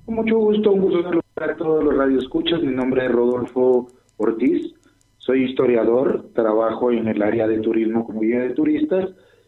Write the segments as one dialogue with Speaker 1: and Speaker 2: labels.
Speaker 1: Con mucho gusto, un gusto saludar a todos los radioescuchas. Mi nombre es Rodolfo Ortiz, soy historiador, trabajo en el área de turismo como guía de turistas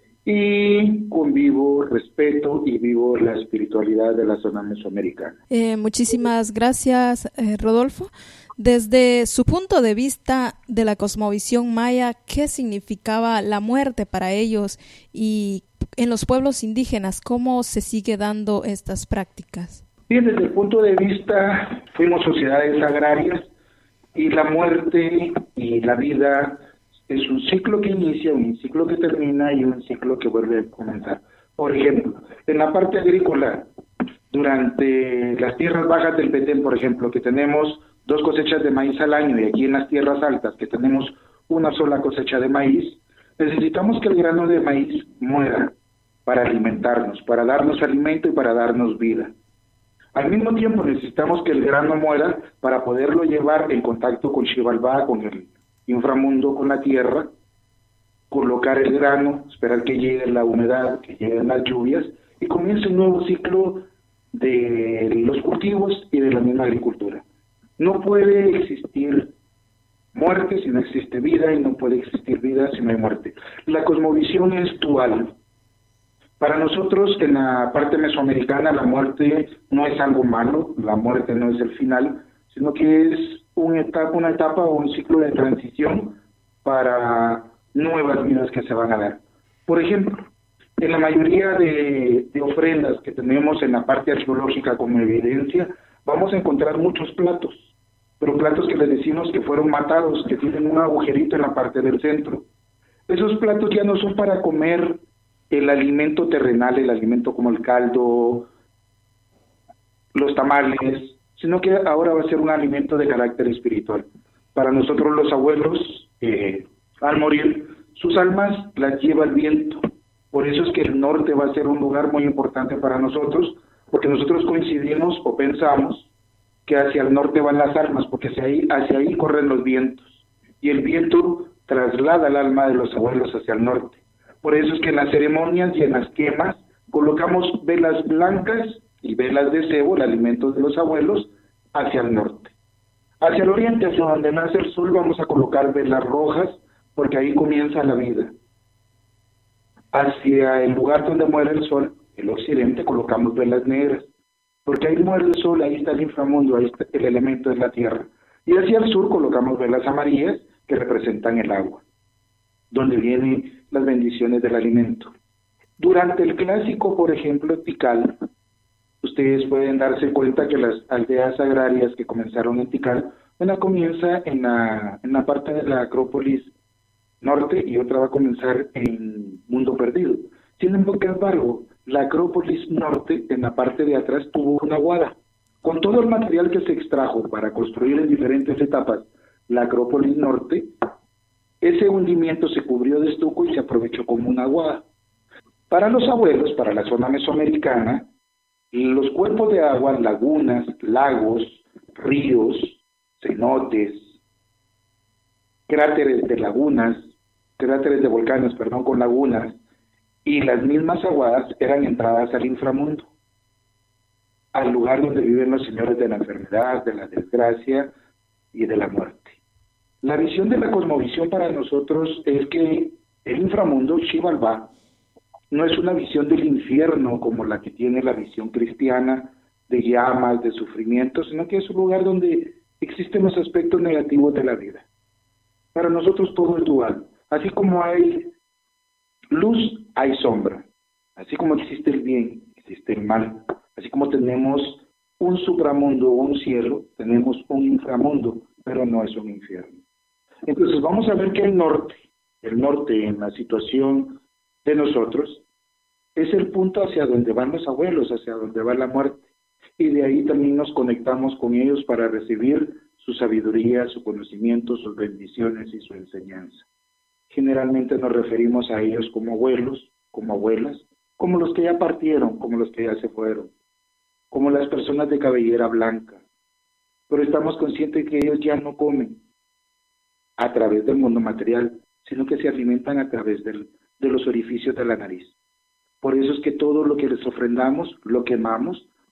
Speaker 1: y convivo, respeto y vivo la espiritualidad de la zona mesoamericana.
Speaker 2: Muchísimas gracias, Rodolfo. Desde su punto de vista de la cosmovisión maya, ¿qué significaba la muerte para ellos? Y en los pueblos indígenas, ¿cómo se sigue dando estas prácticas?
Speaker 1: Bien, desde el punto de vista, fuimos sociedades agrarias y la muerte y la vida es un ciclo que inicia, un ciclo que termina y un ciclo que vuelve a comenzar. Por ejemplo, en la parte agrícola, durante las tierras bajas del Petén, por ejemplo, que tenemos 2 cosechas de maíz al año, y aquí en las tierras altas, que tenemos una sola cosecha de maíz, necesitamos que el grano de maíz muera para alimentarnos, para darnos alimento y para darnos vida. Al mismo tiempo necesitamos que el grano muera para poderlo llevar en contacto con Xibalbá, con el inframundo, con la tierra, colocar el grano, esperar que llegue la humedad, que lleguen las lluvias y comience un nuevo ciclo de los cultivos y de la misma agricultura. No puede existir muerte si no existe vida y no puede existir vida si no hay muerte. La cosmovisión es dual. Para nosotros, en la parte mesoamericana, la muerte no es algo malo, la muerte no es el final, sino que es una etapa o un ciclo de transición para nuevas vidas que se van a dar. Por ejemplo, en la mayoría de ofrendas que tenemos en la parte arqueológica como evidencia, vamos a encontrar muchos platos, pero platos que les decimos que fueron matados, que tienen un agujerito en la parte del centro. Esos platos ya no son para comer el alimento terrenal, el alimento como el caldo, los tamales, sino que ahora va a ser un alimento de carácter espiritual. Para nosotros los abuelos, al morir, sus almas las lleva el viento. Por eso es que el norte va a ser un lugar muy importante para nosotros, porque nosotros coincidimos o pensamos que hacia el norte van las almas, porque hacia ahí corren los vientos, y el viento traslada el alma de los abuelos hacia el norte. Por eso es que en las ceremonias y en las quemas colocamos velas blancas y velas de cebo, el alimento de los abuelos, hacia el norte. Hacia el oriente, hacia donde nace el sol, vamos a colocar velas rojas, porque ahí comienza la vida. Hacia el lugar donde muere el sol, el occidente, colocamos velas negras, porque ahí muere el sol, ahí está el inframundo, ahí está el elemento de la tierra. Y hacia el sur colocamos velas amarillas, que representan el agua, donde vienen las bendiciones del alimento. Durante el clásico, por ejemplo, Tikal, ustedes pueden darse cuenta que las aldeas agrarias que comenzaron en Tikal, una comienza en la parte de la Acrópolis Norte y otra va a comenzar en Mundo Perdido. Sin embargo, la Acrópolis Norte, en la parte de atrás, tuvo una aguada. Con todo el material que se extrajo para construir en diferentes etapas la Acrópolis Norte, ese hundimiento se cubrió de estuco y se aprovechó como una aguada. Para los abuelos, para la zona mesoamericana, los cuerpos de agua, lagunas, lagos, ríos, cenotes, cráteres de volcanes, con lagunas, y las mismas aguadas eran entradas al inframundo, al lugar donde viven los señores de la enfermedad, de la desgracia y de la muerte. La visión de la cosmovisión para nosotros es que el inframundo, Xibalbá, no es una visión del infierno como la que tiene la visión cristiana, de llamas, de sufrimiento, sino que es un lugar donde existen los aspectos negativos de la vida. Para nosotros todo es dual. Así como hay luz, hay sombra. Así como existe el bien, existe el mal. Así como tenemos un supramundo o un cielo, tenemos un inframundo, pero no es un infierno. Entonces vamos a ver que el norte en la situación de nosotros, es el punto hacia donde van los abuelos, hacia donde va la muerte. Y de ahí también nos conectamos con ellos para recibir su sabiduría, su conocimiento, sus bendiciones y su enseñanza. Generalmente nos referimos a ellos como abuelos, como abuelas, como los que ya partieron, como los que ya se fueron, como las personas de cabellera blanca. Pero estamos conscientes que ellos ya no comen a través del mundo material, sino que se alimentan a través de los orificios de la nariz. Por eso es que todo lo que les ofrendamos, lo quemamos,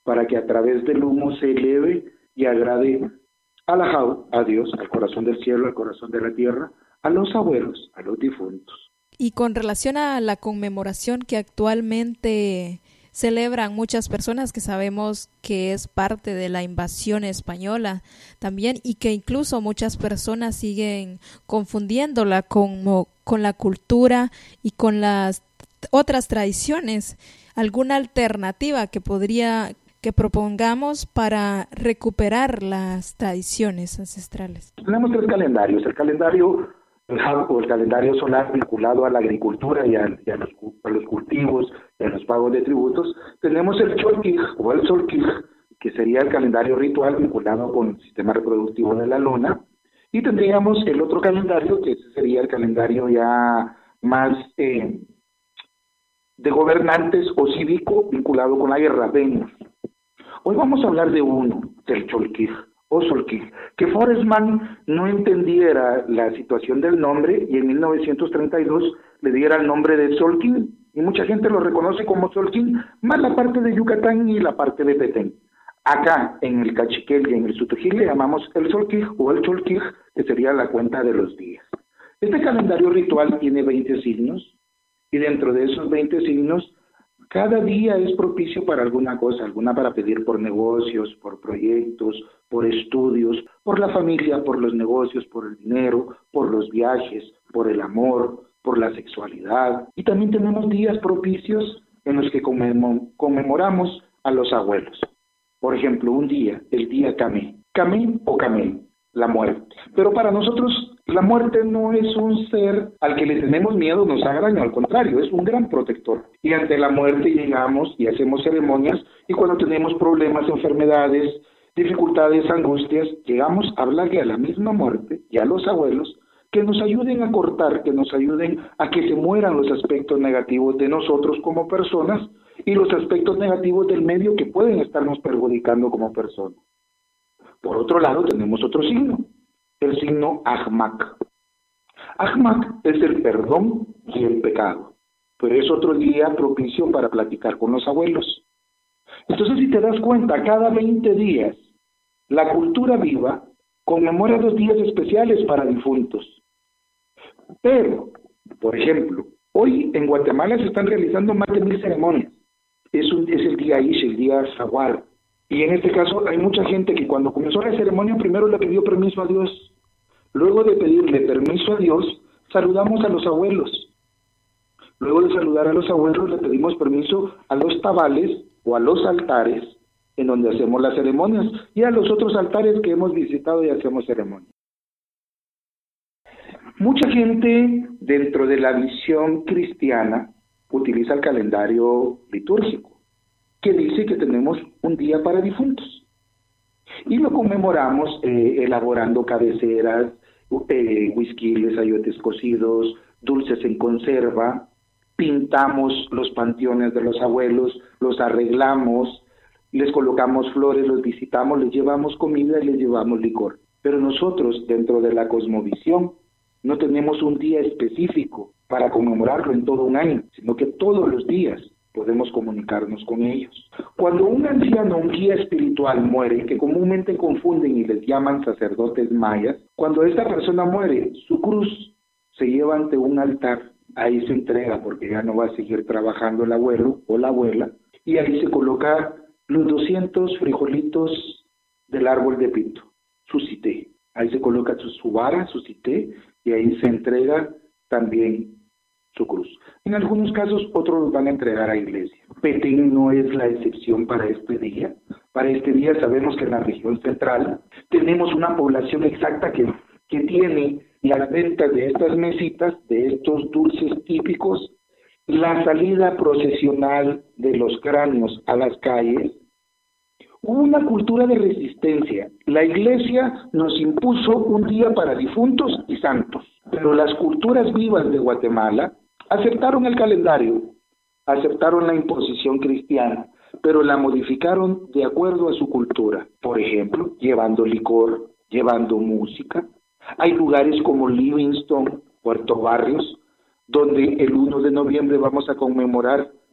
Speaker 1: para que a través del humo se eleve y agrade a la Jau, a Dios, al corazón del cielo, al corazón de la tierra, a los abuelos, a los difuntos.
Speaker 2: Y con relación a la conmemoración que actualmente celebran muchas personas, que sabemos que es parte de la invasión española también, y que incluso muchas personas siguen confundiéndola con la cultura y con las otras tradiciones, ¿alguna alternativa que propongamos para recuperar las tradiciones ancestrales?
Speaker 1: Tenemos 3 calendarios. El calendario o el calendario solar vinculado a la agricultura y a los cultivos y a los pagos de tributos. Tenemos el Cholquij o el Solquij, que sería el calendario ritual vinculado con el sistema reproductivo de la luna. Y tendríamos el otro calendario, que sería el calendario ya más de gobernantes o cívico vinculado con la guerra, Venus. Hoy vamos a hablar de uno, del Cholquij o Solquij, que Forestman no entendiera la situación del nombre y en 1932 le diera el nombre de Solquín, y mucha gente lo reconoce como Solquín, más la parte de Yucatán y la parte de Petén. Acá, en el Cachiquel y en el Sutujil, le llamamos el Solquij o el Cholquij, que sería la cuenta de los días. Este calendario ritual tiene 20 signos, y dentro de esos 20 signos, cada día es propicio para alguna cosa, alguna para pedir por negocios, por proyectos, por estudios, por la familia, por los negocios, por el dinero, por los viajes, por el amor, por la sexualidad. Y también tenemos días propicios en los que conmemoramos a los abuelos. Por ejemplo, un día, el día Camé. Camé o Camé, la muerte. Pero para nosotros la muerte no es un ser al que le tenemos miedo, nos haga daño, al contrario, es un gran protector. Y ante la muerte llegamos y hacemos ceremonias, y cuando tenemos problemas, enfermedades, dificultades, angustias, llegamos a hablarle a la misma muerte y a los abuelos que nos ayuden a cortar, que nos ayuden a que se mueran los aspectos negativos de nosotros como personas y los aspectos negativos del medio que pueden estarnos perjudicando como personas. Por otro lado, tenemos otro signo, el signo Ajmak. Ajmak es el perdón y el pecado, pero es otro día propicio para platicar con los abuelos. Entonces, si te das cuenta, cada 20 días, la cultura viva conmemora 2 días especiales para difuntos. Pero, por ejemplo, hoy en Guatemala se están realizando más de 1000 ceremonias. Es el día Ish, el día Zaguar. Y en este caso hay mucha gente que cuando comenzó la ceremonia primero le pidió permiso a Dios. Luego de pedirle permiso a Dios, saludamos a los abuelos. Luego de saludar a los abuelos, le pedimos permiso a los tabales o a los altares en donde hacemos las ceremonias y a los otros altares que hemos visitado y hacemos ceremonias. Mucha gente dentro de la visión cristiana utiliza el calendario litúrgico, que dice que tenemos un día para difuntos. Y lo conmemoramos elaborando cabeceras, huisquiles, ayotes cocidos, dulces en conserva, pintamos los panteones de los abuelos, los arreglamos, les colocamos flores, los visitamos, les llevamos comida y les llevamos licor. Pero nosotros, dentro de la cosmovisión, no tenemos un día específico para conmemorarlo en todo un año, sino que todos los días podemos comunicarnos con ellos. Cuando un anciano, un guía espiritual muere, que comúnmente confunden y les llaman sacerdotes mayas, cuando esta persona muere, su cruz se lleva ante un altar, ahí se entrega porque ya no va a seguir trabajando el abuelo o la abuela, y ahí se coloca los 200 frijolitos del árbol de pito, su cité. Ahí se coloca su vara, su cité, y ahí se entrega también su cruz. En algunos casos, otros los van a entregar a iglesia. Petén no es la excepción para este día. Para este día sabemos que en la región central tenemos una población exacta que tiene las ventas de estas mesitas, de estos dulces típicos, la salida procesional de los cráneos a las calles. Hubo una cultura de resistencia. La iglesia nos impuso un día para difuntos y santos, pero las culturas vivas de Guatemala aceptaron el calendario, aceptaron la imposición cristiana, pero la modificaron de acuerdo a su cultura. Por ejemplo, llevando licor, llevando música. Hay lugares como Livingston, Puerto Barrios, donde el 1 de noviembre vamos a conmemorar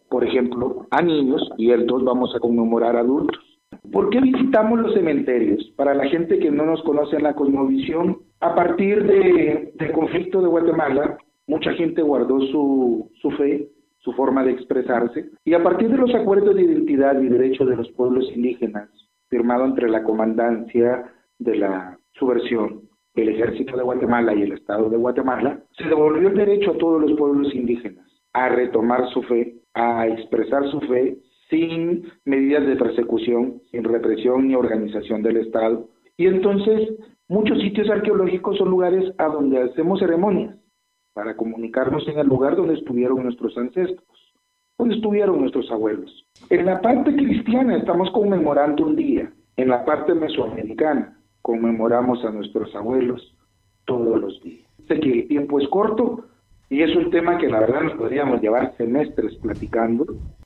Speaker 1: por ejemplo, a niños, y el 2 vamos a conmemorar a adultos. ¿Por qué visitamos los cementerios? Para la gente que no nos conoce en la cosmovisión, a partir del conflicto de Guatemala, mucha gente guardó su fe, su forma de expresarse, y a partir de los acuerdos de identidad y derecho de los pueblos indígenas, firmado entre la comandancia de la subversión, el Ejército de Guatemala y el Estado de Guatemala, se devolvió el derecho a todos los pueblos indígenas a retomar su fe, a expresar su fe sin medidas de persecución, sin represión ni organización del Estado. Y entonces muchos sitios arqueológicos son lugares a donde hacemos ceremonias para comunicarnos en el lugar donde estuvieron nuestros ancestros, donde estuvieron nuestros abuelos. En la parte cristiana estamos conmemorando un día, en la parte mesoamericana conmemoramos a nuestros abuelos todos los días. Sé que el tiempo es corto y es un tema que la verdad nos podríamos llevar semestres platicando,